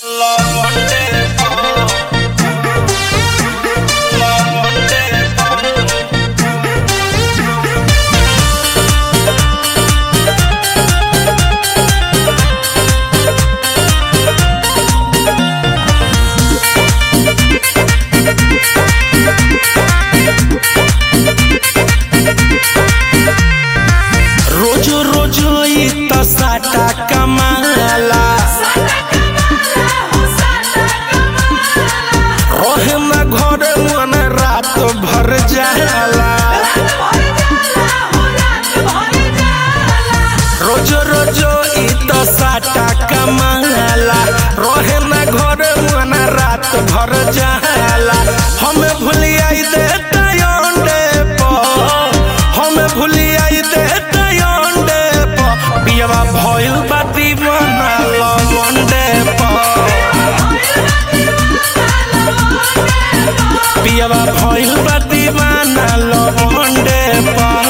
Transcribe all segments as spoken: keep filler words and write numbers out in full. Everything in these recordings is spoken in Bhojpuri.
रोजो रोजो साटा कमाला रहे ना घर मन रात भर जाला। रोजो रोजो साटा कमाला रहे ना घर मन रात भर जाला। हमें भूलिया देता अंडे पर हमें भूलिया देता अंडे पर पियवा भइल बा दीवाना लवंडे पर पियवा भइल बा दीवाना लवंडे पर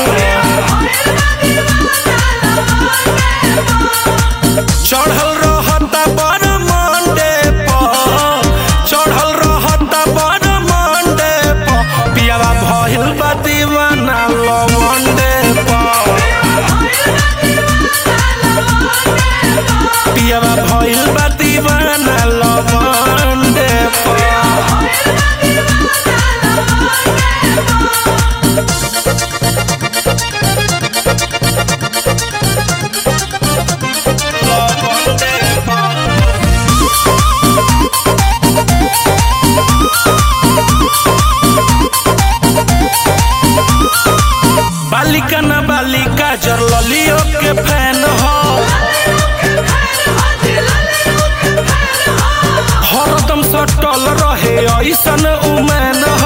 चढ़ल रहता बड़ मंडे पर चढ़ल रहता बड़ मंडे पर पियवा भइल बा दीवाना लवंडे पर पियवा भइल बा दीवाना लवंडे पर। बालिका ना बालिका जर ललियो के फैन हो हरदम सटल रहे ऐसन उमैन हो।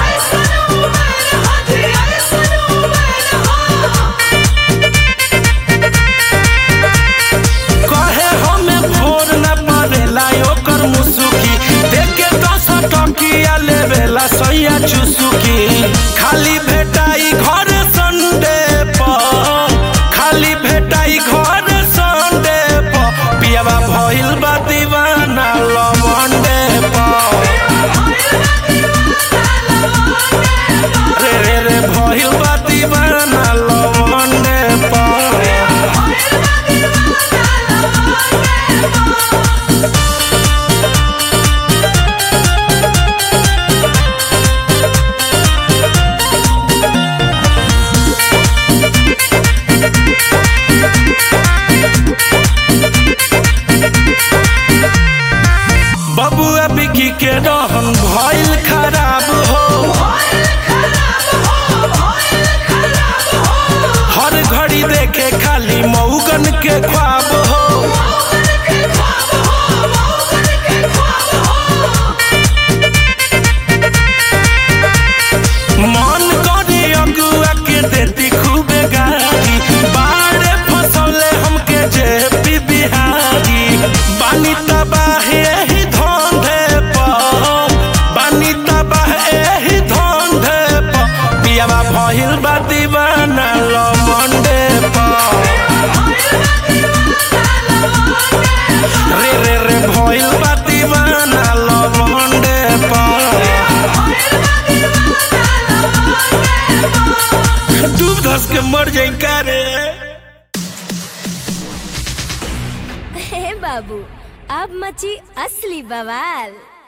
कहे हमें भोर न पड़ेला ओकर मुसुकी देखे दस टकिया लेवेला सैया चुसुकी। खाली भेटाई घर संडे पर खाली भेटाई घर संडे पर पियवा भइल बा दीवाना लवंडे पर रे रे रे भइल बा दीवाना लवंडे पर। बबुआ बिकी के रहन भइल खराब हो हर घड़ी देखे खाली मऊगन के ख्वाब हो। मन करे अगुआ के देती खूबे गाड़ी बाड़े फसौले हमके जेपी बिहारी। बानी तबाह एही धंधे पर बानी तबाह एही धंधे पर पियवा भइल बा दीवाना लवंडे पर रे रे रे भइल बा दीवाना लवंडे पर। डूब धस के मर जाई का रे। हे बाबू अब मची असली बवाल।